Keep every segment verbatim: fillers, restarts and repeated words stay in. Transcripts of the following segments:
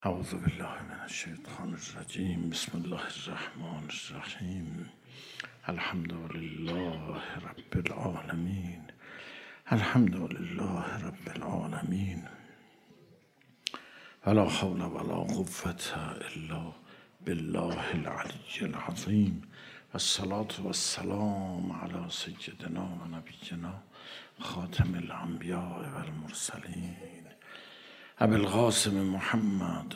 اعوذ بالله من الشیطان الرجیم. بسم الله الرحمن الرحیم. الحمد لله رب العالمین. الحمد لله رب العالمین. ولا حول ولا قوة الا بالله العلی العظیم. والصلاة والسلام علی سیدنا و نبینا خاتم الانبیاء والمرسلین ابی القاسم محمد.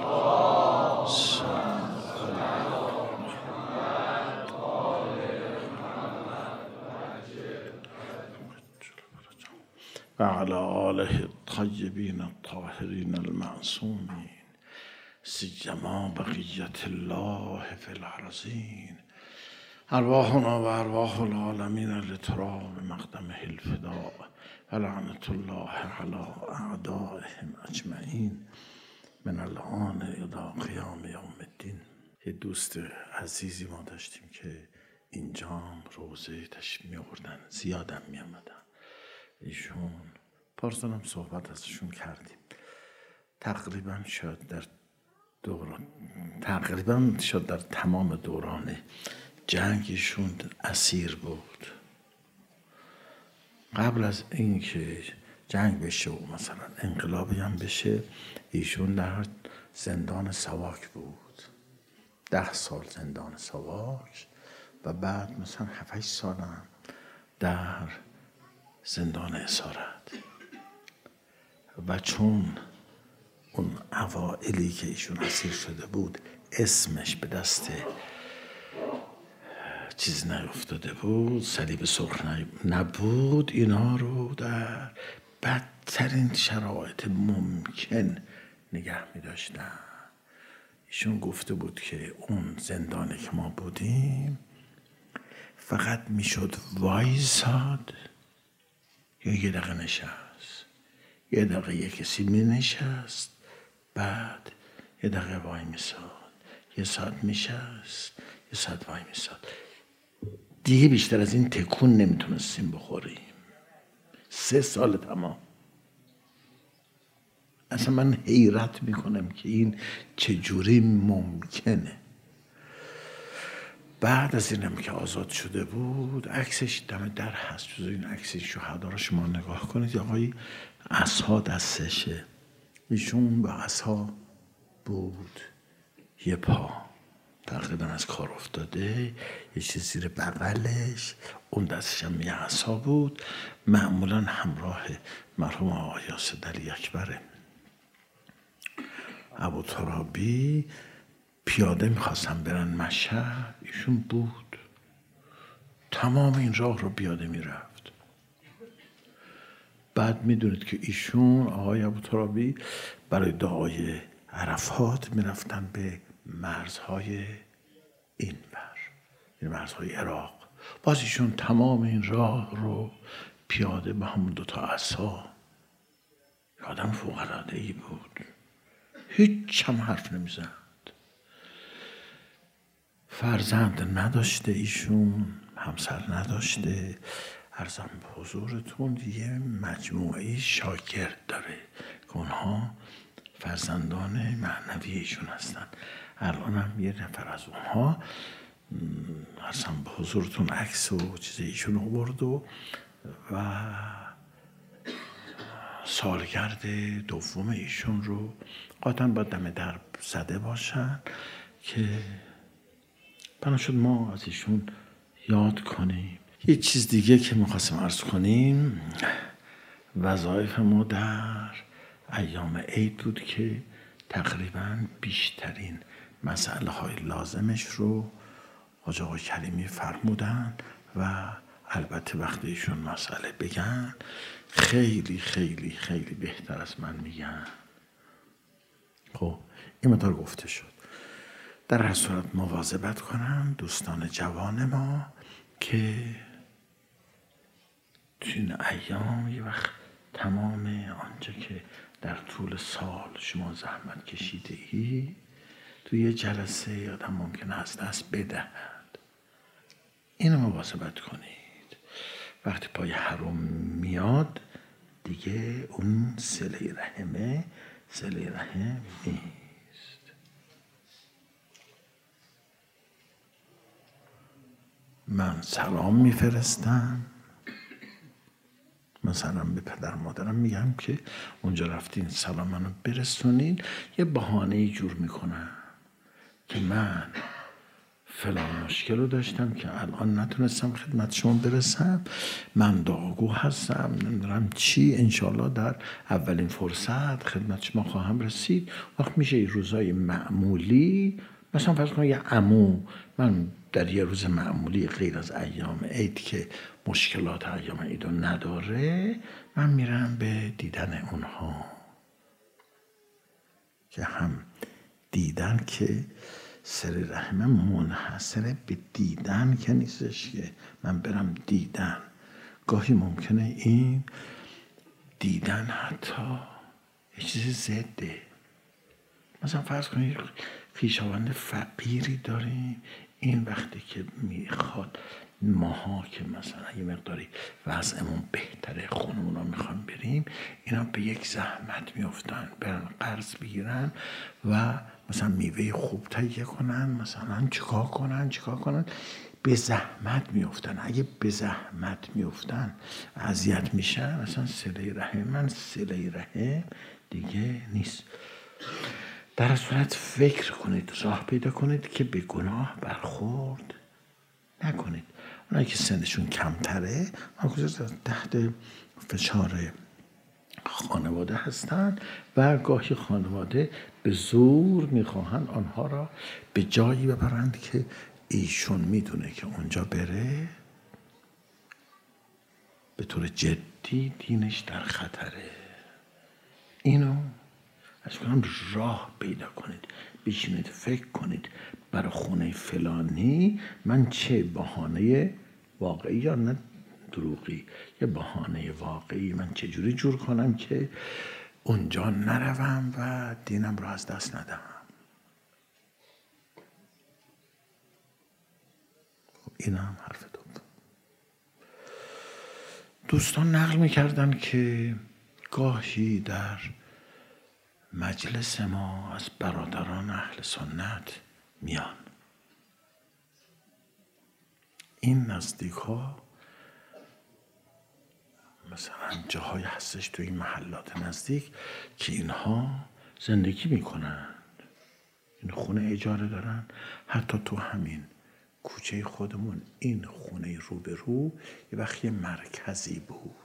و علی آله الطیبین الطاهرین المعصومین سیما بقیت الله فی الارضین. ارواحنا و ارواح العالمین لتراب مقدمه الفداء و لعنت الله علی اعدائهم اجمعین من الان الی قیام یوم الدین. یه دوست عزیزی ما داشتیم که اینجا روزه تشریف می آوردن، زیادم می آمدن. ایشون پارسال هم صحبت ازشون کردیم. تقریبا شاید در دوران تقریبا شاید در تمام دوران جنگشون اسیر بود. قبل از اینکه جنگ بشه و مثلا انقلابی هم بشه، ایشون در زندان ساواک بود، ده سال زندان ساواک و بعد مثلا هفت سال هم در زندان اسارت. و چون اون اوائلی که ایشون اسیر شده بود اسمش به دست چیز نیفتاده بود، صلیب سرخ نبود، اینا رو در بدترین شرایط ممکن نگه می داشتن. ایشون گفته بود که اون زندانی که ما بودیم فقط می شد وایساد یا یه دقیقه نشست، یه دقیقه یه کسی می نشست، بعد یه دقیقه وای می ساد، یه ساعت می شست، یه ساعت وای می ساد. دیگه بیشتر از این تکون نمیتونستیم بخوریم. سه سال تمام. اصلا من حیرت میکنم که این چجوری ممکنه. بعد از اینم که آزاد شده بود، عکسش دم در هست، جز این عکس شهدا رو شما نگاه کنید. آقای عصا دستشه، ایشون با عصا بود، یه پا تقریبا از کار افتاده، یه چیز زیر بغلش، اون دستش هم یه عصا بود. معمولا همراه مرحوم آقای یاسدعلی اکبر ابوترابی پیاده میخواستن برن مشهد، ایشون بود، تمام این راه رو پیاده میرفت. بعد میدونید که ایشون آقای ابوترابی برای دعای عرفات میرفتن به مرزهای این بر، این مرزهای عراق. باز ایشون تمام این راه رو پیاده به همون دوتا عصا. آدم فوق‌العاده‌ای بود، هیچ هم حرف نمیزد. فرزند نداشته ایشون، همسر نداشته. عرضم به حضورتون یه مجموعه شاگرد داره که اونها فرزندان معنوی ایشون هستن. الان هم یه نفر از اونها عرضم به حضورتون عکس و چیز ایشون آورد و و سالگرد دوم ایشون رو قاطعا باید دم در زده باشن که بنا شد ما از ایشون یاد کنیم. یه چیز دیگه که میخواستم عرض کنیم، وظایف ما در ایام عید بود که تقریبا بیشترین مسئله های لازمش رو حاج آقای کریمی فرمودن و البته وقتی ایشون مسئله بگن خیلی خیلی خیلی بهتر از من میگن. خب این مطور گفته شد. در هر صورت مواظبت کنم دوستان جوان ما که تو این ایام یه وقت تمام آنچه که در طول سال شما زحمت کشیده ای توی یه جلسه آدم ممکنه از دست بدهد. اینو مواظبت کنید. وقتی پای حرام میاد دیگه اون صله رحمه صله رحم نیست. من سلام میفرستم، مثلا به پدر مادرم میگم که اونجا رفتین سلام منو برسونین، یه بهانه جور میکنم که من فلان مشکل رو داشتم که الان نتونستم خدمت شما برسم، من دعاگو هستم، نمیدونم چی، انشالله در اولین فرصت خدمت شما خواهم رسید. وقت میشه یه روزای معمولی، مثلا فرض کنم یه عمو، من در یه روز معمولی غیر از ایام عید که مشکلات ایام عید رو نداره، من میرم به دیدن اونها، که هم دیدن که سر رحم منحصره به دیدن که نیستش که من برم دیدن. گاهی ممکنه این دیدن حتی یه چیز ضده. مثلا فرض کنید خویشاوند فقیری داریم، این وقتی که میخواد ماها که مثلا یه مقداری وضعمون بهتره، خونمون رو میخوام بریم، اینا به یک زحمت میفتن، برن قرض بگیرن و مثلا میوه خوب تهیه کنن، مثلا چیکار کنن چیکار کنن به زحمت میفتن. اگه به زحمت میفتن اذیت میشن، مثلا صله رحم من صله رحم دیگه نیست. در صورت فکر کنید، راه پیدا کنید که به گناه برخورد نکنید. اونایی که سنشون کمتره، تحت فشار خانواده هستن و گاهی خانواده به زور میخواهند آنها را به جایی ببرند که ایشون میدونه که اونجا بره به طور جدی دینش در خطره. اینو از کنم راه پیدا کنید، بشینید فکر کنید برای خونه فلانی من چه بهانه واقعی یا نه دروغی، یه بهانه واقعی من چجوری جور کنم که اونجا نروم و دینم رو از دست ندم. این هم حرف دوم. دوستان نقل میکردن که گاهی در مجلس ما از برادران اهل سنت میان. این نزدیک ها مثلا جاهای هستش تو این محلات نزدیک که اینها زندگی میکنن، این خونه اجاره دارن. حتی تو همین کوچه خودمون این خونه رو به رو یه وقتی مرکزی بود،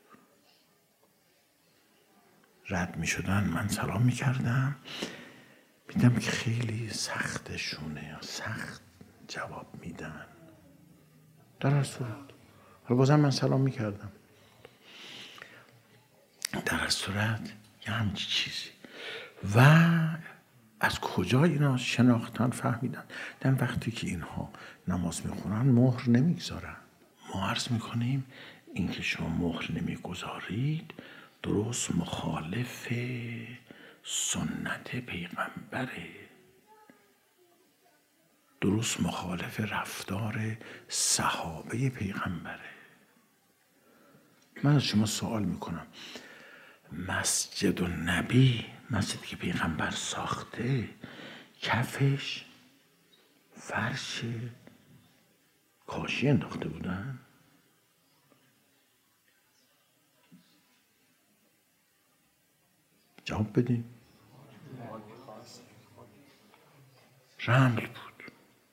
رد می شدن من سلام می کردم، میدم که خیلی سختشونه، سخت جواب میدن. در هر صورت حالا بازم من سلام می کردم. در هر صورت یه همچی چیزی. و از کجا اینا شناختن فهمیدن؟ در وقتی که اینها نماز میخونن مهر نمیگذارن. ما عرض میکنیم این که شما مهر نمیگذارید درست مخالف سنت پیغمبره، درست مخالف رفتار صحابه پیغمبره. من از شما سوال میکنم، مسجد النبی، مسجدی که پیغمبر ساخته، کفش فرش کاشی انداخته بودن؟ جواب بدین. رمل بود.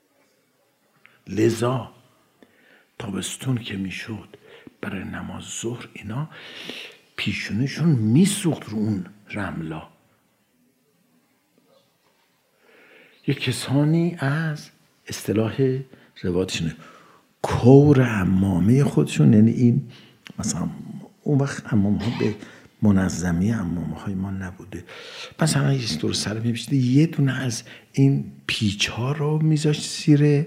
لذا تابستون که میشد برای نماز ظهر اینا پیشونشون میسوخت رو اون رملا. یک کسانی از اصطلاح روایتشونه کور عمامه خودشون، یعنی این مثلا اون وقت عمامه ها به منظمی عمامه های ما نبوده، مثلا یه دور سر میپیشید یه دونه از این پیچ ها رو میذاشت زیر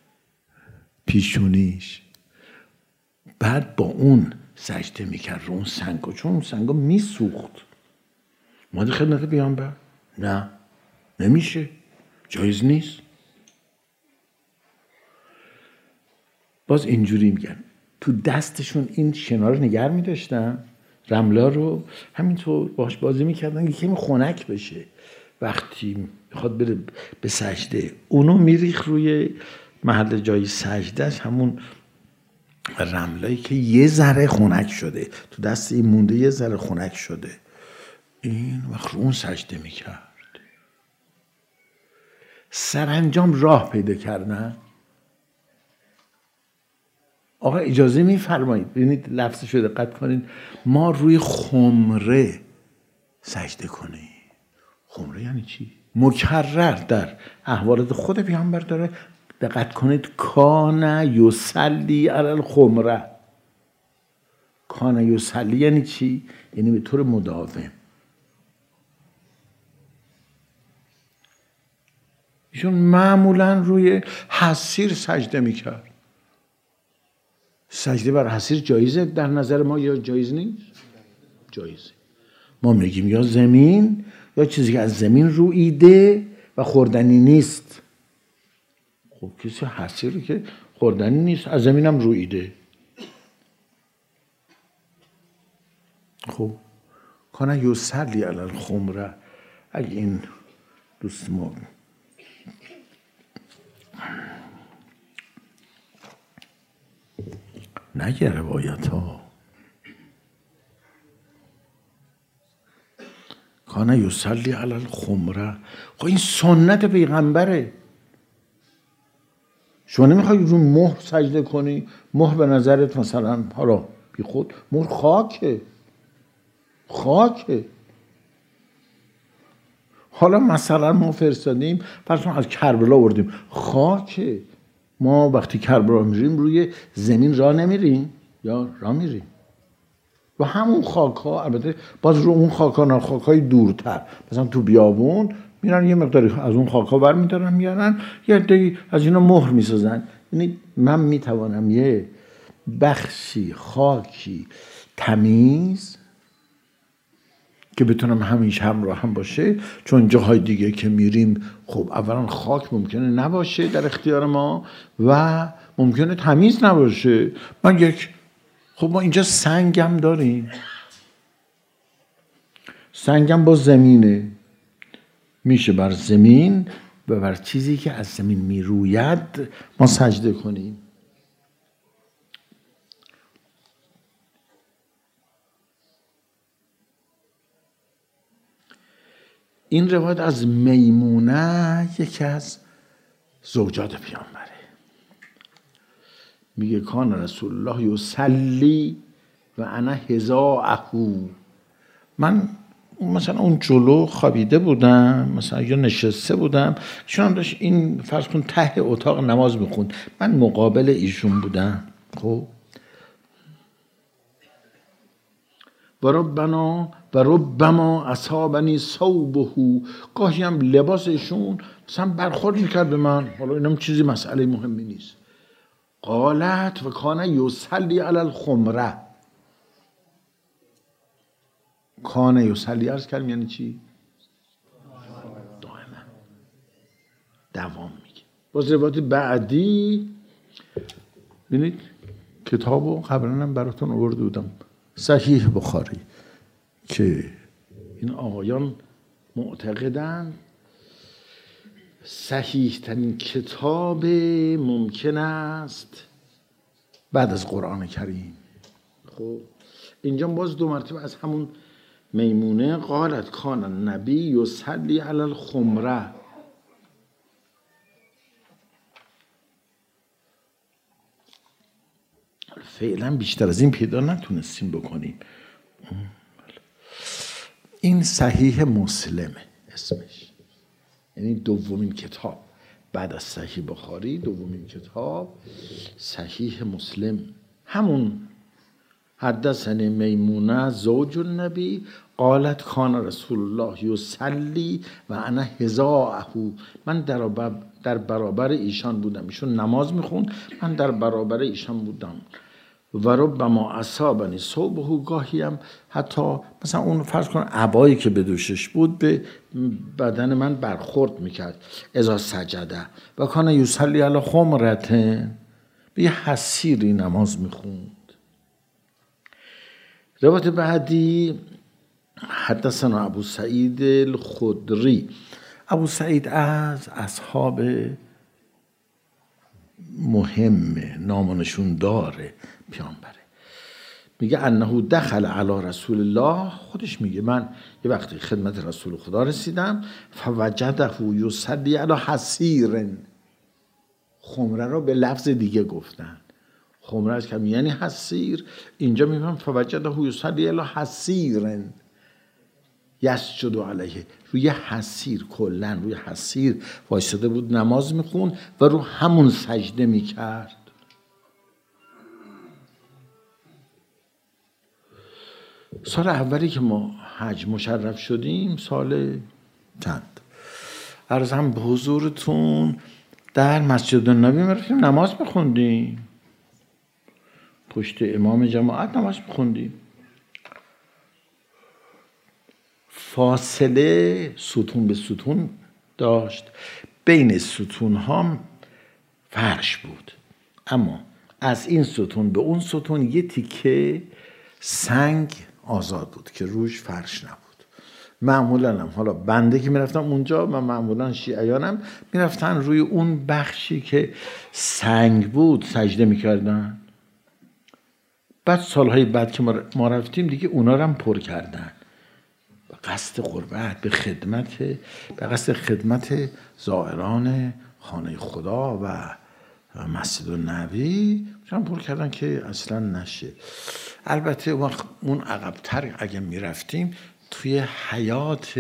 پیشونیش، بعد با اون سجده میکرد رو اون سنگا، چون اون سنگا میسوخت. ماده خدمت پیامبر نه نمیشه، جایز نیست. باز اینجوری میگن تو دستشون این شنا رو نگر میداشتن، رملا رو همینطور باش بازی میکردن که کمی خنک بشه. وقتی میخواد بره به سجده اونو میریخ روی محل جای سجدهش همون رملایی که یه ذره خنک شده تو دست این مونده، یه ذره خنک شده، این وقت اون سجده میکرد. سرانجام راه پیدا کردن. آقا اجازه میفرمایید، ببینید لفظش رو دقت کنید، ما روی خمره سجده کنیم. خمره یعنی چی؟ مکرر در احوالات خود پیامبر داره. دقت کنید، کان یصلی علی الخمره. کان یصلی یعنی چی؟ یعنی به طور مداوم. ایشون معمولا روی حصیر سجده میکرد. سجده بر حصیر جایزه در نظر ما یا جایز نیست؟ جایزه. ما میگیم یا زمین یا چیزی که از زمین رویده و خوردنی نیست. خب کسی حصیری که خوردنی نیست، از زمین هم رویده. خب کانه یصلی علی الخمره. اگه این دوست ما نگه روایت ها، کانه یصلی علی الخمره. خب این سنت پیغمبره. شما نمیخوای رو مهر سجده کنی؟ مهر به نظرت مثلا حالا بی خود مهر خاکه، خاکه. حالا مثلا ما فرستادیم فرض کن از کربلا آوردیم، خاکه. ما وقتی کربلا میریم روی زمین راه نمیریم یا راه میریم و همون خاک ها، البته باز رو اون خاک ها نه، خاک های دورتر، مثلا تو بیابون میرن یه مقداری از اون خاک ها بر میدارن میارن یه عده‌ای از اینا مهر میسازن. یعنی من میتوانم یه بخشی خاکی تمیز که بتونم همیشه همراه هم باشه، چون جاهای دیگه که میریم خب اولا خاک ممکنه نباشه در اختیار ما و ممکنه تمیز نباشه. من یک خب ما اینجا سنگم داریم، سنگم با زمینه، میشه بر زمین و بر چیزی که از زمین میروید ما سجده کنیم. این روایت از میمونه، یکی از زوجات پیامبره، میگه کان رسول الله یصلی و انا حذاءه. من مثلا اون جلو خوابیده بودم، مثلا یا نشسته بودم، چون داشت این فرض کن ته اتاق نماز میخوند، من مقابل ایشون بودم. خب و ربنا و ربما اصابنی ثوبه، گاهی هم لباسشون مثلا برخورد میکرد به من، حالا اینم چیزی مسئله مهمی نیست. قالت و کان یصلی علی الخمره. کان یصلی عرض کردم یعنی چی؟ دائما، دوام میگه. باز روایت بعدی ببینید، کتابو قبلا هم براتون آورده بودم، صحیح بخاری، که این آقایان معتقدن صحیح ترین کتاب ممکن است بعد از قرآن کریم. خب اینجا باز دو مرتبه از همون میمونه قالت کان النبی یصلی علی الخمره. فعلا بیشتر از این پیدا نتونستیم بکنیم. این صحیح مسلمه اسمش، یعنی دومین کتاب بعد از صحیح بخاری، دومین کتاب صحیح مسلم. همون حدثنی میمونه زوج النبی قالت کان رسول الله یصلی و انا حذاءه. من در در برابر ایشان بودم، ایشون نماز میخوند، من در برابر ایشان بودم. و ربما اصابنی ثوبه، گاهی هم حتی مثلا اون فرض کن عبایی که به دوشش بود به بدن من برخورد میکرد. اذا سجده و کان یصلی علی خمرة، به یه حصیری نماز میخوند. روایت بعدی حدثنا ابو سعید الخدری. ابو سعید از اصحاب مهمه، نامونشون داره پیامبره. میگه انه دخل علی رسول الله، خودش میگه من یه وقتی خدمت رسول خدا رسیدم، فوجده یصلی علی حصیر، خمره رو به لفظ دیگه گفتن، خمره از کمی یعنی حصیر، اینجا میگم فوجده یصلی علی حصیر یسجد علیه، روی حصیر، کلا روی حصیر وایساده بود نماز میخون و رو همون سجده میکرد. سال اولی که ما حج مشرف شدیم، سال چند، عرضم به حضورتون، در مسجد النبی میرفتیم نماز میخوندیم، پشت امام جماعت نماز میخوندیم، فاصله ستون به ستون داشت، بین ستون ها فرش بود، اما از این ستون به اون ستون یه تیکه سنگ آزاد بود که روش فرش نبود. معمولا هم حالا بنده که میرفتم اونجا، من معمولا شیعیانم میرفتن روی اون بخشی که سنگ بود سجده میکردن. بعد سالهای بعد که ما رفتیم دیگه اونا رو هم پر کردن به قصد قربت، به خدمت، به قصد خدمت زائران خانه خدا و مسجد النبی هم پر کردن که اصلا نشه. البته اون عقب‌تر اگه میرفتیم توی حیات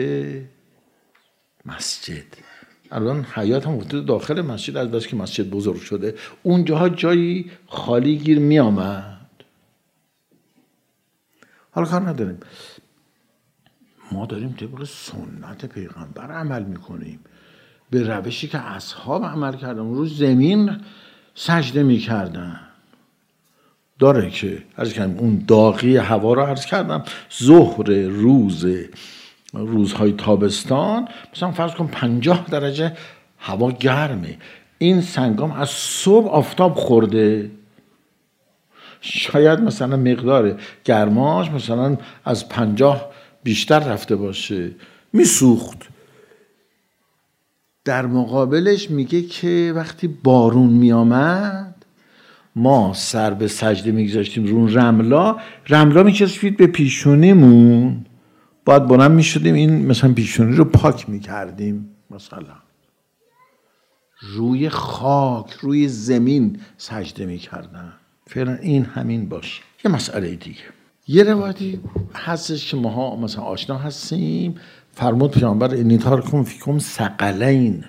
مسجد، الان حیات هم وجود داخل مسجد، از بس که مسجد بزرگ شده اونجاها جایی خالی گیر می آمد. حالا کار نداریم، ما داریم طبق سنت پیغمبر عمل میکنیم، به روشی که اصحاب عمل کردن، رو زمین سجده میکردن. داره که عرض کردم اون داغی هوا رو عرض کردم، ظهر روز روزهای تابستان مثلا فرض کن پنجاه درجه هوا گرمه، این سنگام از صبح آفتاب خورده، شاید مثلا مقدار گرماش مثلا از پنجاه بیشتر رفته باشه، میسوخت. در مقابلش میگه که وقتی بارون میامد ما سر به سجده میگذاشتیم رو رملا، رملا میچسبید به پیشونیمون، باید بلند میشدیم این مثلا پیشونی رو پاک میکردیم، مثلا روی خاک روی زمین سجده میکردن. فعلا این همین باشه. یه مسئله دیگه، یه روایتی هستش که ماها مثلا آشنا هستیم، فرمود پیامبر انی تارکم فیکم ثقلین،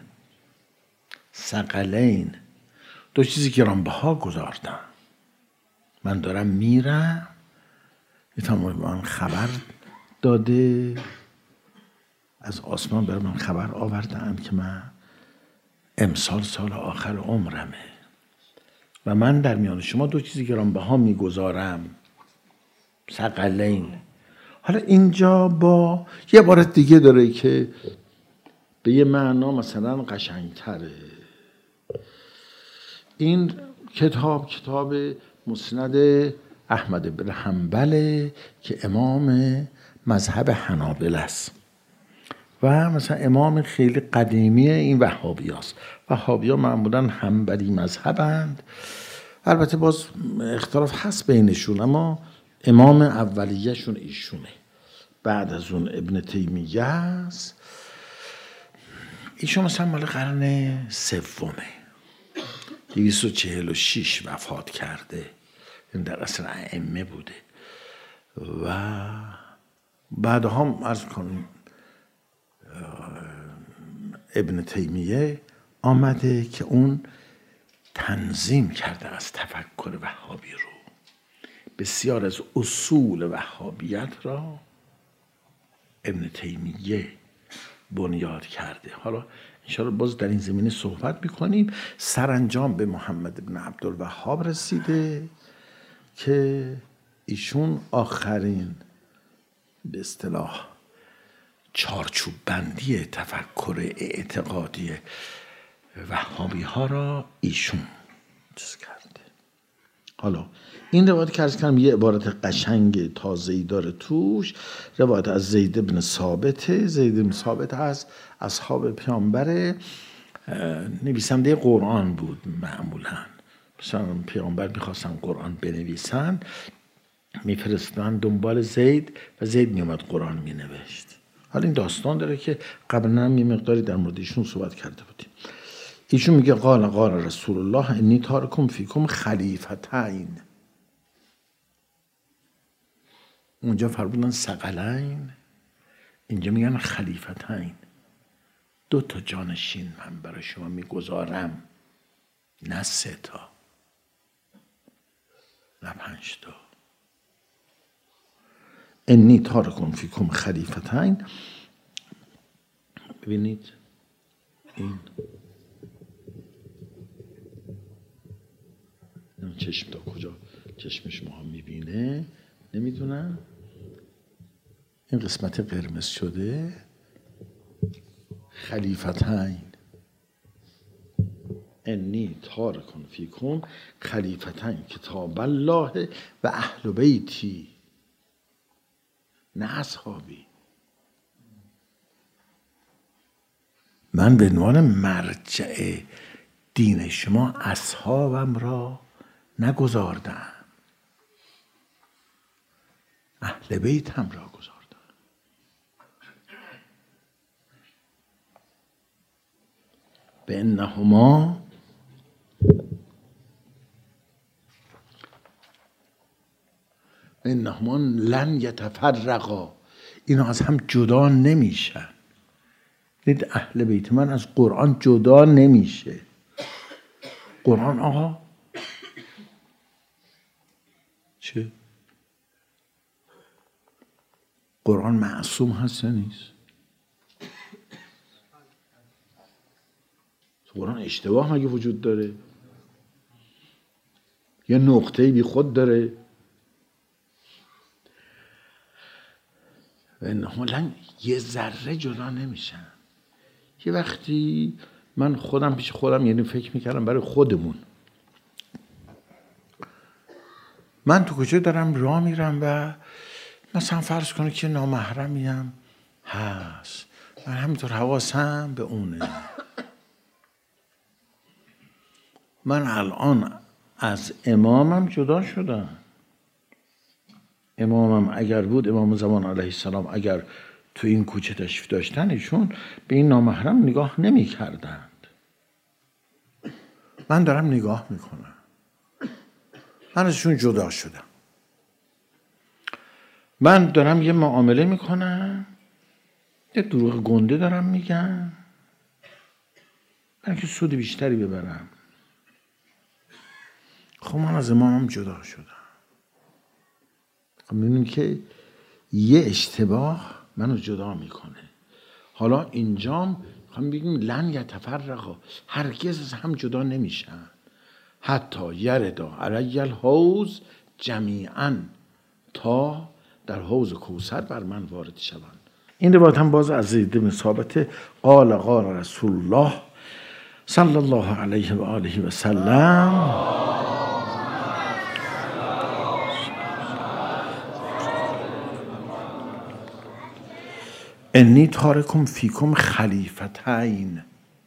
ثقلین دو چیزی گرانبها گذاردم، من دارم میرم، یه من خبر داده از آسمان برای من خبر آوردن که من امسال سال آخر عمرمه و من در میان شما دو چیزی گرانبها میگذارم، ثقلین. حالا اینجا با یه عبارت دیگه داره که به یه معنا مثلا قشنگتره. این کتاب کتاب مسند احمد بن حنبل که امام مذهب حنابل است و مثلا امام خیلی قدیمی این وهابی هست. وهابی ها معمولا حنبلی مذهبند، البته باز اختلاف هست بینشون، اما امام اولیه‌شون ایشونه، بعد از اون ابن تیمیه است. ایشون مثلا مال قرن سومه، دویست و چهل و شش وفات کرده، این در اصل ائمه بوده و بعدها عرض کنم ابن تیمیه آمده که اون تنظیم کرده از تفکر وهابی رو، بسیار از اصول وهابیت را ابن تیمیه بنیاد کرده. حالا انشاءالله باز در این زمینه صحبت میکنیم. سرانجام به محمد بن عبدالوهاب رسیده که ایشون آخرین به اصطلاح چارچوب بندی تفکر اعتقادی وهابی ها را ایشون چیز کرده. حالا این روایت که عرض کردم یه عبارت قشنگ تازه‌ای داره توش، روایت از زید بن ثابت. زید بن ثابت هست اصحاب پیامبر، نویسنده قرآن بود معمولا، مثلا پیامبر میخواستن قرآن بنویسن، میفرستن دنبال زید و زید میومد قرآن مینوشت. حالا این داستان داره که قبلا هم یه مقداری در مورد ایشون صحبت کرده بودیم. ایشون میگه قال قال رسول الله انی تارکم فیکم خلیفتین. اونجا فرمودن ثقلین، اینجا میگن خلیفتین. دو تا جانشین من برای شما میگذارم، نه سه تا نه پنج تا. انی تارکم فیکم خلیفتین. ببینید این چشم تا کجا چشم شما میبینه نمیدونم. این قسمت قرمز شده خلیفتین. انی تارکم فیکم خلیفتین کتاب الله و اهل بیتی، نه اصحابی. من به عنوان مرجع دین شما اصحابم را نگذاردم، اهل بیتم را گذاردم. به انهما انهما لن یتفرقا، اینا از هم جدا نمیشن. دید اهل بیت من از قرآن جدا نمیشه. قرآن آقا چه؟ قرآن معصوم هست یا نیست؟ قرآن اشتباه مگه وجود داره؟ یه نقطه‌ای بی خود داره؟ و اینها لن یه ذره جدا نمیشن. یه وقتی من خودم پیش خودم یعنی فکر میکردم برای خودمون، من تو کوچه دارم راه میرم و مثلا فرض کنه که نامحرمیم هست، من همینطور حواسم به اونه. من الان از امامم جدا شدم. امامم اگر بود، امام زمان علیه السلام اگر تو این کوچه تشریف داشتن، ایشون به این نامحرم نگاه نمی کردند. من دارم نگاه میکنم. من ازشون جدا شدم. من دارم یه معامله میکنم، یه دروغ گنده دارم میگم برای که سود بیشتری ببرم. خب من از امامم جدا شدم. خب میبینیم که یه اشتباه منو جدا میکنه. حالا اینجام میخوام بگیم لن یتفرقا، هرگز از هم جدا نمیشن. حتی یردا علی الحوض جمیعا، تا در حوض کوثر بر من وارد شوند. این روایت هم باز از زید بن ثابت قال قال رسول الله صلی الله علیه و آله و سلم انی تارکم فیکم خلیفتین،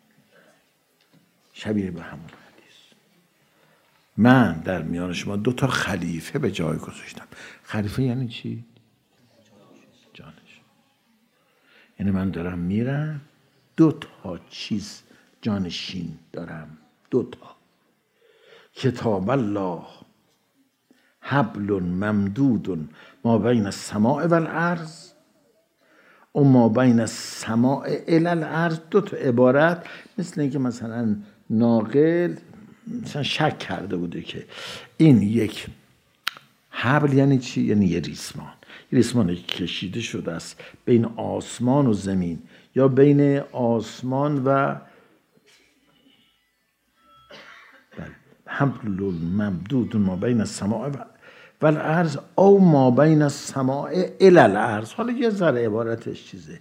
شبیه به همون حدیث. من در میان شما دو تا خلیفه به جای گذاشتم. خلیفه یعنی چی؟ جانش. یعنی من دارم میرم، دو تا چیز جانشین دارم. دو تا. کتاب الله حبل ممدود ما بین السماء و الارض و ما بین السماء الی الارض. دو تا عبارت مثل اینکه مثلا ناقل مثلا شک کرده بوده که این یک حبل یعنی چی؟ یعنی یه ریسمان. یه ریسمان کشیده شده است بین آسمان و زمین، یا بین آسمان و حبل ممدود ما بین السماء و الارض او ما بین السماء الی الارض. حالا یه ذره عبارتش چیزه.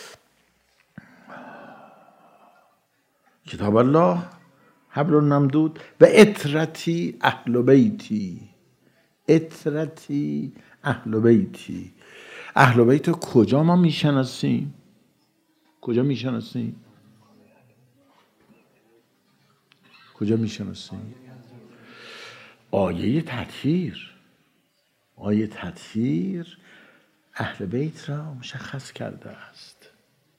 کتاب الله حبل ممدود و اطرتی اهل بیتی. اطرتی اهل بیتی. اهل بیت کجا ما میشناسیم؟ کجا میشناسیم؟ کجا میشناسیم؟ آیه تطهیر آیه تطهیر اهل بیت را مشخص کرده است.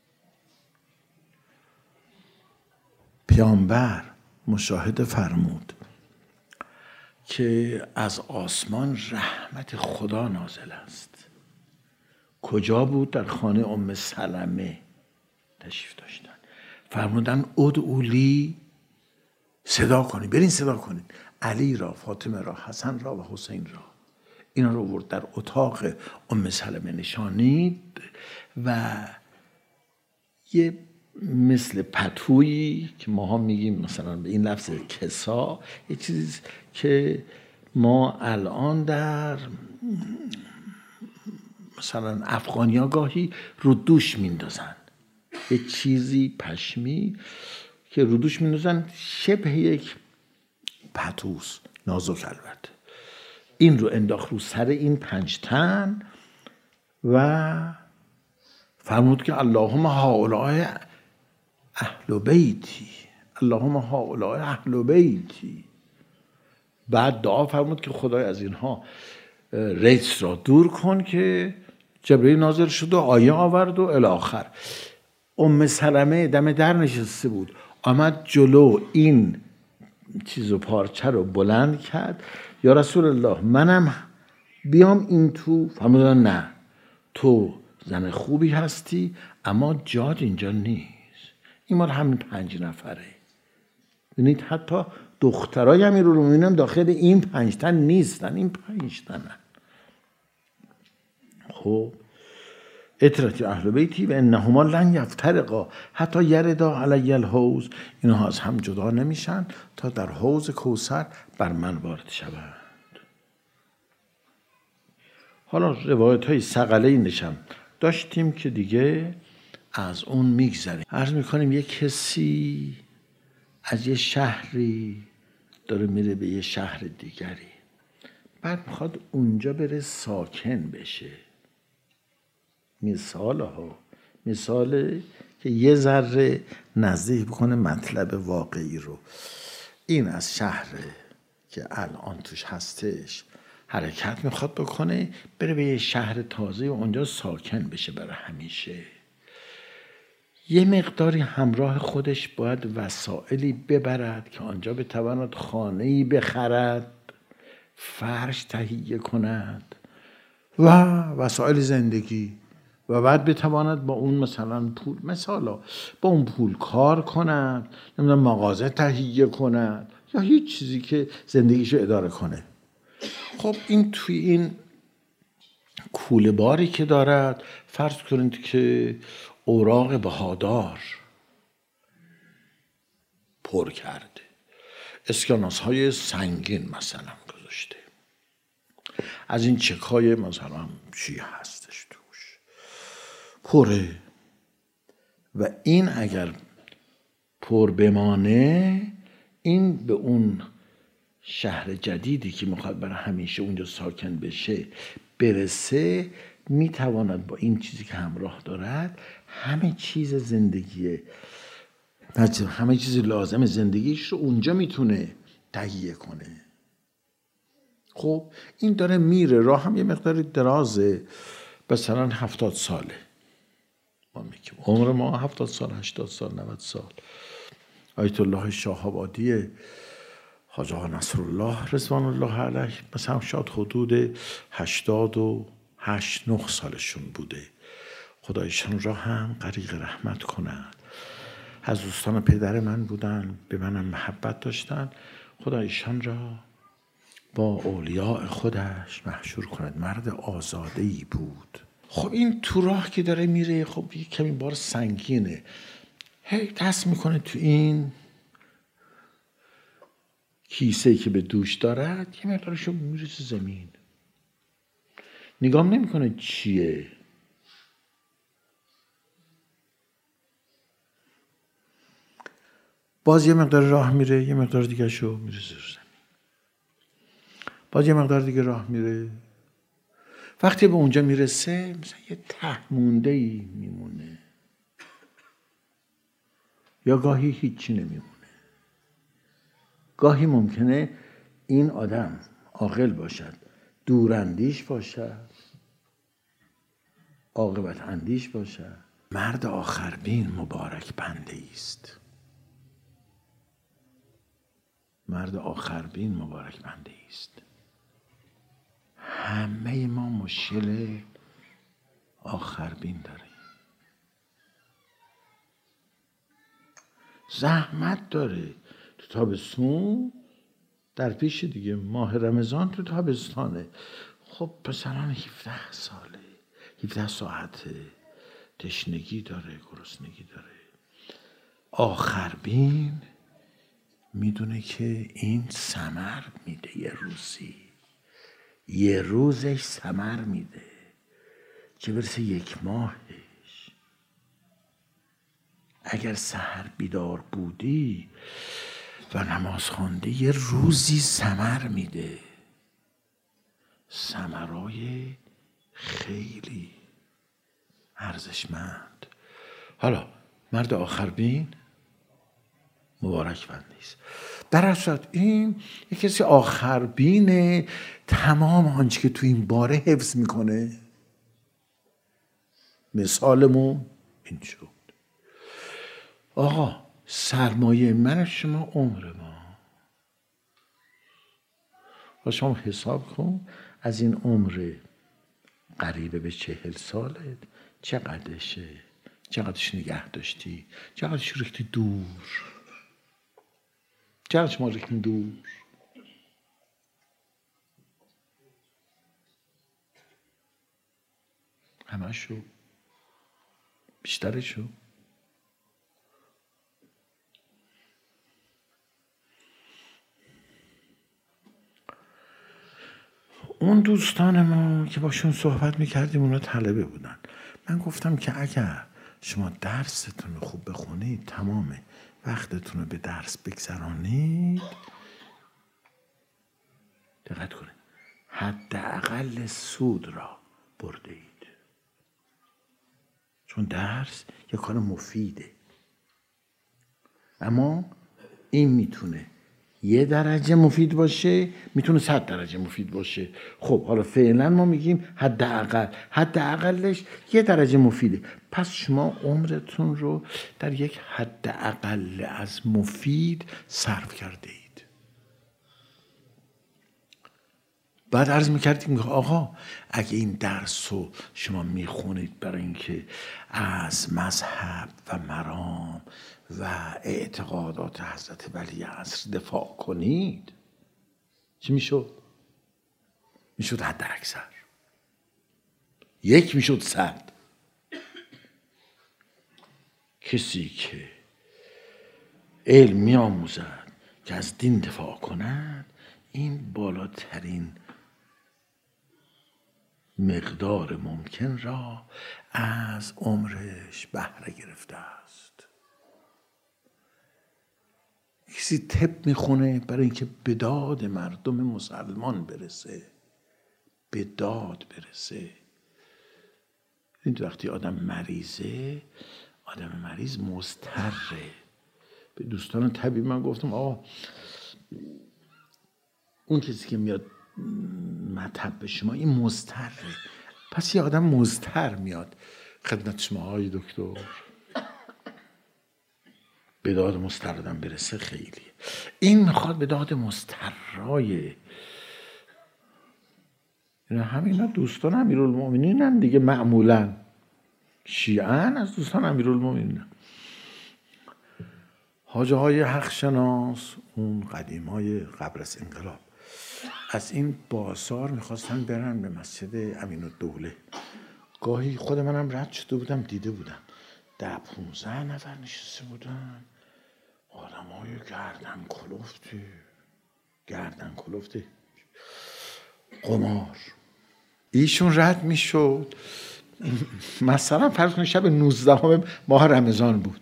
پیامبر مشاهده فرمود که از آسمان رحمت خدا نازل است. کجا بود؟ در خانه ام سلمه تشریف داشتن. فرمودن ادعولی، صدا کنید، برین صدا کنید علی را، فاطمه را، حسن را و حسین را. اینا رو برد در اتاق ام سلمه نشانید و یه مثل پتویی که ما ها میگیم مثلا به این لفظ کسا، یه چیزی که ما الان در مثلا افغانیا گاهی رو دوش میندازن، یه چیزی پشمی که رو دوش میندازن، شبه یک پتوس، نازک البته. این رو انداخت رو سر این پنج تن و فرمود که اللهم هؤلاء اهل بیتی، اللهم هؤلاء اهل بیتی. بعد دعا فرمود که خدای از اینها رجس را دور کن که جبرئیل نازل شد و آیه آورد و الی آخر. ام سلمه دم در نشسته بود، آمد جلو این چیز و پارچه رو بلند کرد، یا رسول الله منم بیام این تو؟ فرمودن نه، تو زن خوبی هستی اما جات اینجا نیست، این مال همین پنج نفره. ببینید حتی دخترای امیرالمومنین داخل این پنج تن نیستن، این پنج تنن. خب اطرتی اهل بیتی و انهما لن یفترقا حتی یردا علی الحوض، اینها از هم جدا نمیشن تا در حوض کوثر بر من وارد شوند. حالا روایت های ثقلین نشم داشتیم که دیگه از اون میگذریم. عرض میکنیم یک کسی از یه شهری داره میره به یه شهر دیگری، بعد میخواد اونجا بره ساکن بشه. مثال ها مثال که یه ذره نزدیک بکنه مطلب واقعی رو. این از شهر که الان توش هستش حرکت میخواد بکنه بره به یه شهر تازه و اونجا ساکن بشه برای همیشه. یه مقداری همراه خودش باید وسائلی ببرد که آنجا بتواند خانه‌ای بخرد، فرش تهیه کند و وسایل زندگی، و بعد بتواند با اون مثلا پول مثلا با اون پول کار کند، نمیدونم مغازه تهیه کند یا هیچ چیزی که زندگیشو اداره کنه. خب این توی این کوله باری که دارد، فرض کنید که اوراق بهادار پر کرده، اسکناس های سنگین مثلا گذاشته، از این چک های مثلا چی هستش توش پره، و این اگر پر بمانه این به اون شهر جدیدی که میخواد برای همیشه اونجا ساکن بشه برسه، میتواند با این چیزی که همراه دارد همه چیز زندگی همه چیز لازم زندگیش رو اونجا میتونه تهیه کنه. خب این داره میره، راه هم یه مقداری درازه، مثلا هفتاد ساله، ما میگیم عمر ما هفتاد سال، هشتاد سال، نود سال. آیت الله شاه‌آبادی حاج آقا نصرالله رضوان الله علیه مثلا شاید حدود هشتاد و هشت نه سالشون بوده. خدایشان را هم غریق رحمت کند. از دوستان پدر من بودن، به منم محبت داشتن. خدایشان را با اولیاء خودش محشور کند. مرد آزاده‌ای بود. خب این تو راه که داره میره، خب یک کمی بار سنگینه، هی دست میکنه تو این کیسه که به دوش دارد، یه مقدارشو میرسه زمین، نگاه نمیکنه چیه. باز یه مقدار راه میره، یه مقدار دیگه شو میرسه زمین، باز یه مقدار دیگه راه میره. وقتی به اونجا میرسه مثلا یه ته مونده ای میمونه، یا گاهی هیچی نمیمونه. گاهی ممکنه این آدم عاقل باشد، دوراندیش باشد، عاقبت اندیش باشد. مرد آخربین مبارک بنده است. مرد آخربین مبارک بنده است. همه ما مشکل آخربین داریم. زحمت داره. تو تابستون در پیش دیگه، ماه رمضان تو تابستانه. خب پسران هفده ساله، هفده ساعته، تشنگی داره، گرسنگی داره. آخربین میدونه که این ثمر میده، یه روزی یه روزش ثمر میده، چه برسه یک ماهش. اگر سحر بیدار بودی و نماز خوانده، یه روزی ثمر میده، ثمرای خیلی ارزشمند. حالا مرد آخربین مبارک بنده است. در اصل این یک کسی آخربینه، تمام آنچه که تو این باره حفظ میکنه. مثالمون این شد. آقا سرمایه من شما عمر ما. و شما حساب کن از این عمر قریبه به چهل سالت چقدرشه، چقدرش نگه داشتی، چقدرش ریختی دور، چقدرش ما ریختیم دور. همه شو، بیشترشو. اون دوستان ما که باشون صحبت میکردیم اونا طلبه بودن. من گفتم که اگر شما درستون رو خوب بخونید، تمام وقتتون رو به درس بگذرانید، دقت کنید، حداقل سود را برده اید. چون درس یه کار مفیده. اما این میتونه یه درجه مفید باشه، میتونه صد درجه مفید باشه. خب حالا فعلا ما میگیم حداقل، حداقلش یه درجه مفیده. پس شما عمرتون رو در یک حداقل از مفید صرف کرده اید. بعد عرض میکردیم که آقا اگه این درس رو شما میخونید برای اینکه از مذهب و مرام و اعتقادات حضرت ولی عصر دفاع کنید، چی میشد؟ میشد حد اکثر یک، میشد صد. کسی که علم میآموزد که از دین دفاع کند، این بالاترین مقدار ممکن را از عمرش بهره گرفته است. کسی طب میخونه برای اینکه به داد مردم مسلمان برسه، به داد برسه. این وقتی آدم مریضه، آدم مریض مضطره. به دوستان طبیب من گفتم آقا اون کسی که میاد مطب شما این مضطره. پس یه آدم مضطر میاد خدمت شما آقای دکتر، به داد مضطر آدم برسه خیلی. این میخواد به داد مضطرای، یعنی همینا دوستان امیرالمومنینن دیگه، معمولا شیعه‌ان از دوستان امیرالمومنینن. حاجه های حق شناس، اون قدیم های قبل از انقلاب، از این بازار میخواستن برن به مسجد امین الدوله. گاهی خود منم رد شده بودم، دیده بودم ده پونزده نفر نشسته بودن، آدم های گردن کلفتی، گردن کلفتی قمار. ایشون رد میشد، مثلا فرض کنید شب نوزدهم ماه رمضان بود،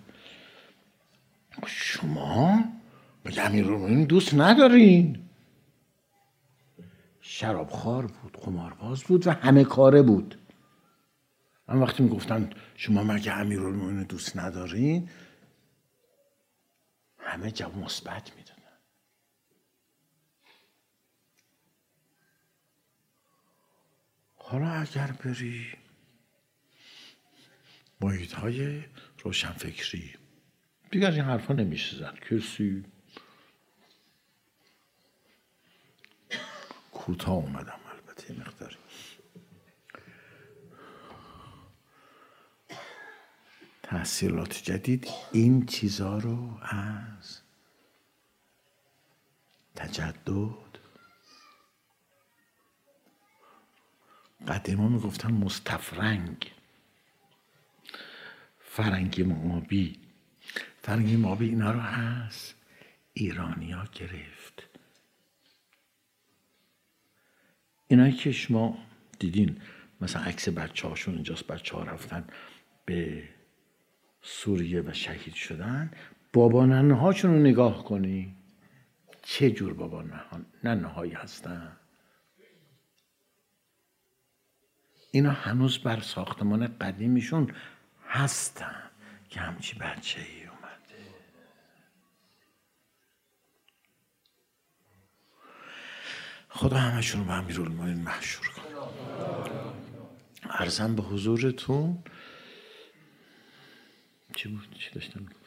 شما به امیرالمومنین دوست ندارین؟ شرابخوار بود، قمارباز بود و همه کاره بود. اما وقتی میگفتن شما مگه امیرالمومنین دوست ندارین، همه جواب مثبت میدادن. حالا اگر بری محیط های روشنفکری دیگر این حرفا نمیشه زد. کسی کوتاه اومدم البته یه مقداری. تحصیلات جدید این چیزا رو از تجدد، قدیما میگفتن مستفرنگ، فرنگی معابی، فرنگی معابی اینا رو از ایرانیا گرفت. اینایی که شما دیدین مثلا عکس بچه هاشون اینجاست، بچه ها رفتن به سوریه و شهید شدن، بابا ننه هاشون رو نگاه کنی چه جور بابا ننه هایی هستن. اینا هنوز بر ساختمان قدیمیشون هستن که همچی بچه ای اومده. خدا همشون رو به امیرالمومنین محشور کنه. عرضم به حضورتون چی بود؟ چی داشتم میگفتم؟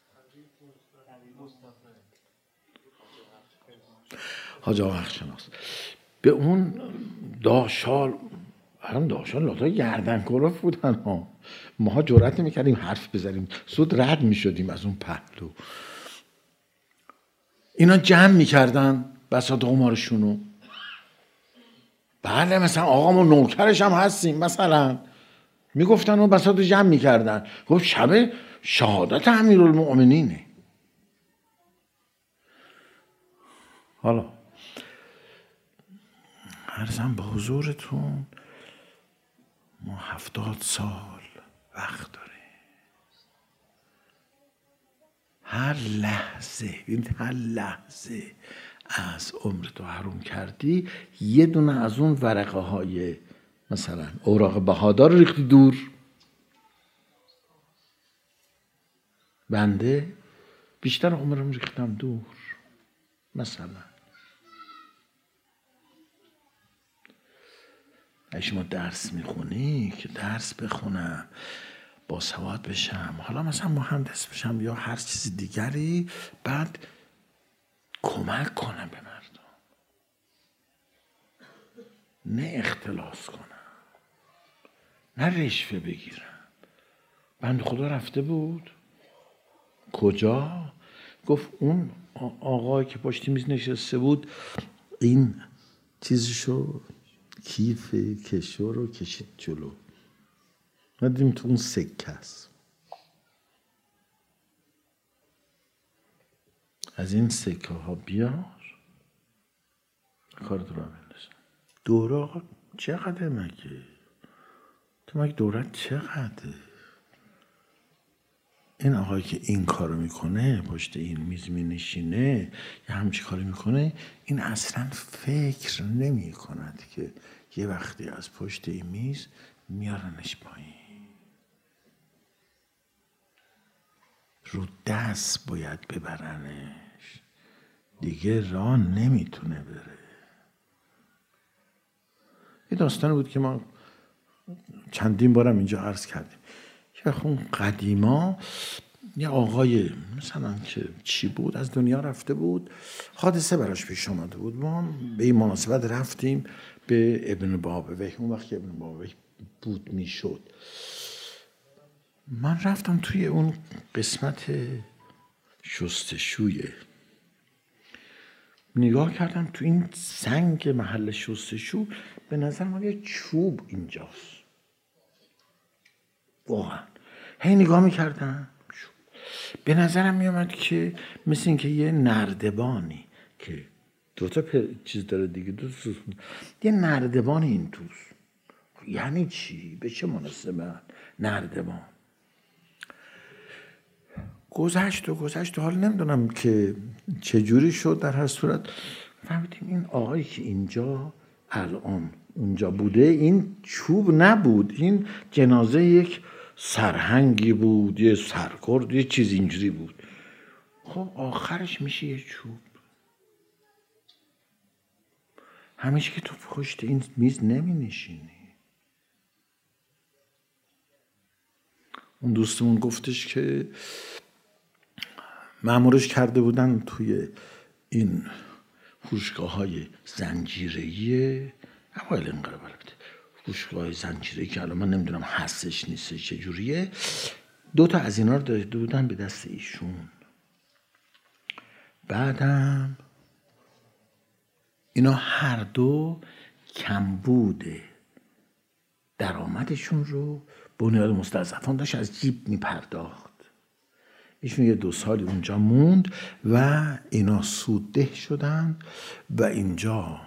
حاج آقا حقشناس به اون داشال، هم داشال لطا گردن کلوف بودن ها. ماها جرأت نمیکردیم حرف بزنیم، زود رد میشدیم از اون پهلو. اینا جمع میکردن بساط قمارشونو. بله مثلا آقامون نوکرش هم هستیم مثلا، میگفتن و بساط جمع میکردن. گفت شب شهادت امیرالمؤمنینه. حالا عرضم به حضورتون ما هفتاد سال وقت داریم. هر لحظه هر لحظه از عمر تو حروم کردی، یه دونه از اون ورقه های مثلا اوراق بهادار ریختی دور. بنده بیشتر عمرم ریختم دور. مثلا اگه شما درس میخونی که درس بخونم با سواد بشم، حالا مثلا مهندس بشم یا هر چیز دیگری، بعد کمک کنم به مردم، نه اختلاس کنم، نه رشوه بگیرم. بنده خدا رفته بود کجا؟ گفت اون آقایی که پشت میز نشسته بود این چیزشو، کیف کشو رو کشید جلو، ندیم تو اون سکه است. از این سکه ها بیار کارت رو بندازم. دوره آقا چقدر مگه؟ تو مگه دورت چقدره؟ این آقایی که این کارو میکنه، پشت این میز مینشینه یا همچی کاری میکنه، این اصلا فکر نمی کند که یه وقتی از پشت این میز میارنش پایین. رو دست باید ببرنش، دیگه راه نمیتونه بره. یه داستان بود که ما چندین بارم اینجا عرض کردیم که اون قدیما یه آقای مثلا که چی بود از دنیا رفته بود، حادثه براش پیش آمده بود. ما به این مناسبت رفتیم به ابن بابویه، اون وقت که ابن بابویه بود میشد. من رفتم توی اون قسمت شستشوی، نگاه کردم تو این سنگ محل شستشو، به نظر من یه چوب اینجاست. واقعا هی نگاه میکردم، به نظرم میامد که مثل این که یه نردبانی که دوتا چیز داره دیگه، دو تا یه نردبان این توست. یعنی چی؟ به چه مناسبه نردبان؟ گذشت و گذشت و حال نمیدونم که چجوری شد. در هر صورت فهمیدیم این آقایی که اینجا الان اونجا بوده این چوب نبود، این جنازه یک سرهنگی بود، یه سرکرد، یه چیز اینجوری بود. خب آخرش میشه یه چوب. همیشه که تو پشت این میز نمی نشینی، اون دوستمون گفتش که مأمورش کرده بودن توی این فروشگاه های زنجیره‌ای اوایل انقلاب، البته فروشگاه های زنجیره‌ای که الان من نمیدونم هستش نیستش چجوریه، دو تا از اینا رو داده بودن به دست ایشون. بعدم اینا هر دو کمبود درآمدشون رو بنیاد مستضعفان داشت از جیب میپرداخت. ایشون یه دو سالی اونجا موند و اینا سودده شدن و اینجا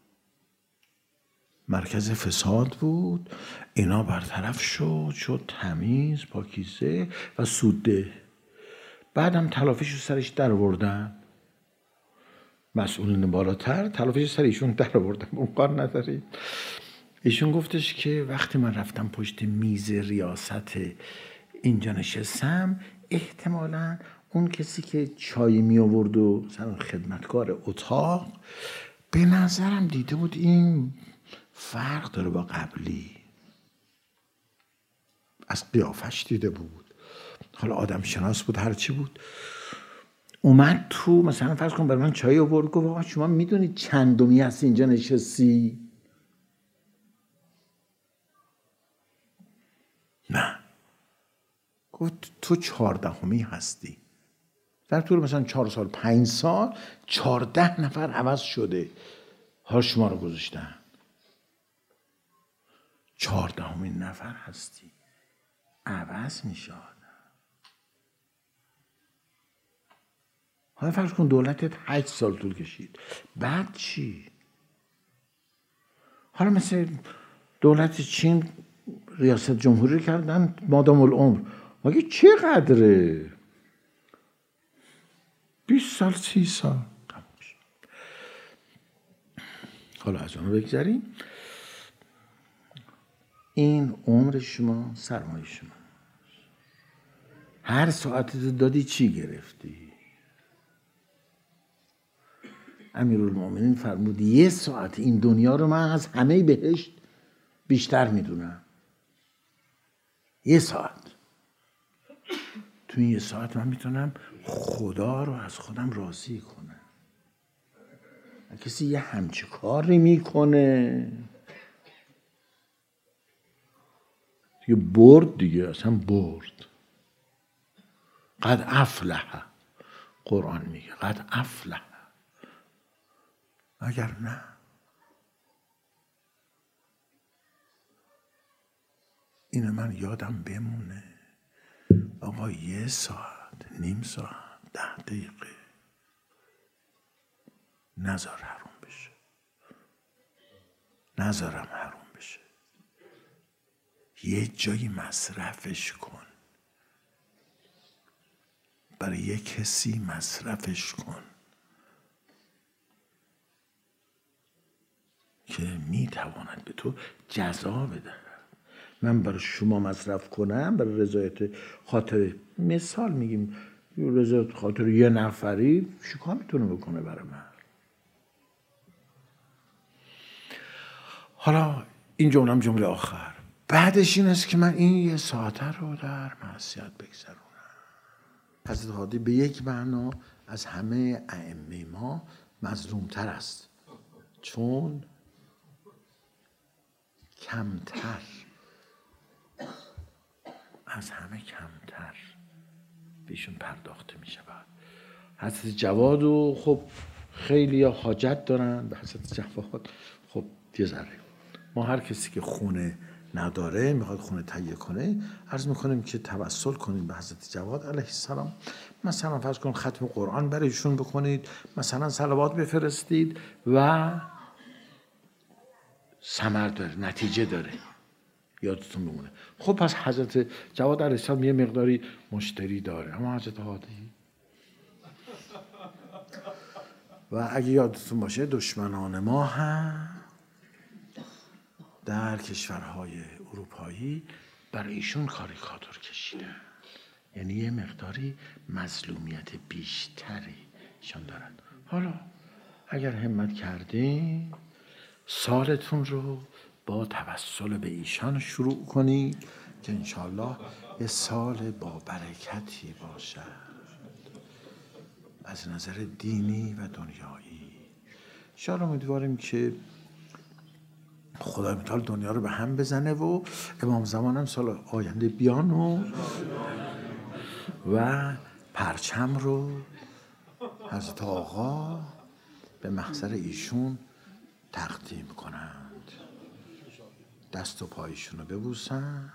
مرکز فساد بود. اینا برطرف شد، شد تمیز، پاکیزه و سودده. بعدم تلافیش رو سرش در آوردن. مسئولین بالاتر تلافیش سر ایشون در آوردن، اون کار نداریم. ایشون گفتش که وقتی من رفتم پشت میز ریاست اینجا نشستم، احتمالاً اون کسی که چای می آورد و مثلا خدمتکار اتاق به نظرم دیده بود این فرق داره با قبلی، از قیافش دیده بود. حالا آدم شناس بود، هرچی بود، اومد تو مثلا فرض کن برای من چای آورد، گفت آقا شما میدونید چندمی هست اینجا نشستی؟ نه. گفت تو چهاردهمی هستی. در طول مثلا چهار سال پنج سال چهارده نفر عوض شده، حال شما رو گذاشتن چهاردهمین نفر هستی، عوض میشه. حالا فرض کن دولتت هشت سال طول کشید، بعد چی؟ حالا مثل دولت چین ریاست جمهوری کردن مادام العمر، مگه چقدره؟ بیست سال سی سال. حالا از اون بگذاریم. این عمر شما سرمایه شما، هر ساعتی تو دادی چی گرفتی؟ امیرالمومنین فرمود یه ساعت این دنیا رو من از همه بهشت بیشتر میدونم. یه ساعت، تو این یه ساعت من میتونم خدا رو از خودم راضی کنم. کسی یه همچه کاری میکنه دیگه برد دیگه، اصلا برد. قد افلح، قرآن میگه قد افلح. اگر نه اینو من یادم بمونه، آقا یه ساعت، نیم ساعت، ده دقیقه نذار حروم بشه، نذارم حروم بشه. یه جایی مصرفش کن، برای یه کسی مصرفش کن که میتواند به تو جزا بده. من برای شما مصرف کنم برای رضایت خاطر، مثال میگیم رضایت خاطر یه نفری، چیکار میتونه بکنه برای من؟ حالا این جمله هم جمله آخر، بعدش این است که من این یه ساعته رو در معصیت بگذرونم. حضرت هادی به یک معنا از همه ائمه ما مظلومتر است، چون کمتر، از همه کمتر بهشون پرداخته می شود. حضرت جواد و خب خیلی ها حاجت دارن به حضرت جواد. خب یه ذره ما هر کسی که خونه نداره میخواد خونه تهیه کنه، عرض میکنیم که توسل کنید به حضرت جواد علیه السلام. مثلا فرض کن ختم قرآن برایشون بکنید، مثلا صلوات بفرستید و ثمر داره، نتیجه داره، یادتون بمونه. خب پس حضرت جواد علیه السلام یه مقداری مشتری داره، اما حضرت هادی و اگه یادتون باشه دشمنان ما هم در کشورهای اروپایی برای ایشون کاریکاتور کشیدن، یعنی یه مقداری مظلومیت بیشتری ایشان دارن. حالا اگر همت کردین سالتون رو با توسل به ایشان شروع کنید که انشاءالله یه سال با برکتی باشد از نظر دینی و دنیایی. شاید امیدواریم که خدای متعال دنیا رو به هم بزنه و امام زمان هم سال آینده بیان و و پرچم رو حضرت آقا به محضر ایشون تقدیم کنند، دست و پایشون رو ببوسن،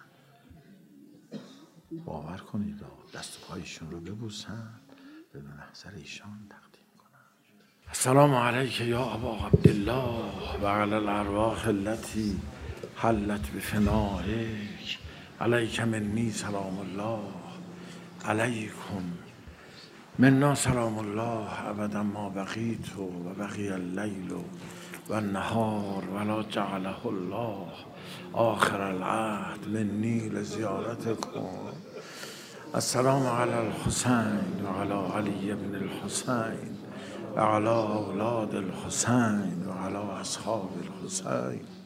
باور کنید دست و پایشون رو ببوسن، به محضر ایشان تقدیم کنند. السلام علیک یا ابا عبدالله و علی الارواح التي حلت بفنائک، علیک منی سلام الله، علیکم منا سلام الله ابدا ما بقیت و بقی اللیل و النهار ولا جعله الله آخر العهد منی لزیارتکم. السلام علی الحسین و علی علی بن الحسین و علی اولاد الحسین و علی اصحاب الحسین.